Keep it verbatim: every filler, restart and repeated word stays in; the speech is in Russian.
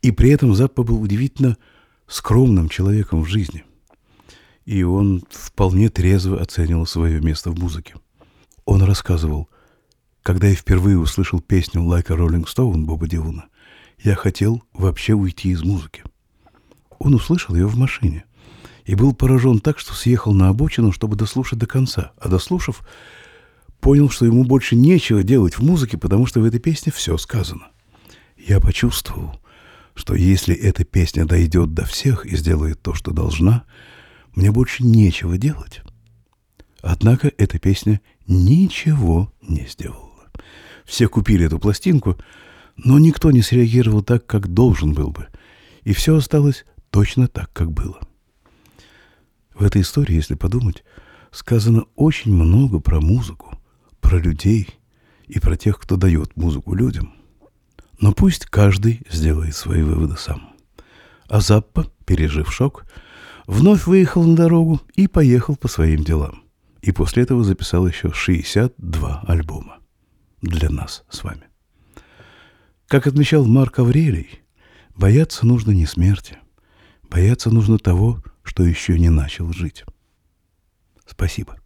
И при этом Заппа был удивительно скромным человеком в жизни. И он вполне трезво оценивал свое место в музыке. Он рассказывал: когда я впервые услышал песню «Like a Rolling Stone» Боба Дилана, я хотел вообще уйти из музыки. Он услышал ее в машине и был поражен так, что съехал на обочину, чтобы дослушать до конца. А дослушав, понял, что ему больше нечего делать в музыке, потому что в этой песне все сказано. Я почувствовал, что если эта песня дойдет до всех и сделает то, что должна, мне больше нечего делать. Однако эта песня ничего не сделала. Все купили эту пластинку, но никто не среагировал так, как должен был бы. И все осталось точно так, как было. В этой истории, если подумать, сказано очень много про музыку, про людей и про тех, кто дает музыку людям. Но пусть каждый сделает свои выводы сам. А Заппа, пережив шок, вновь выехал на дорогу и поехал по своим делам. И после этого записал еще шестьдесят два альбома. Для нас с вами. Как отмечал Марк Аврелий, бояться нужно не смерти. Бояться нужно того, что еще не начал жить. Спасибо.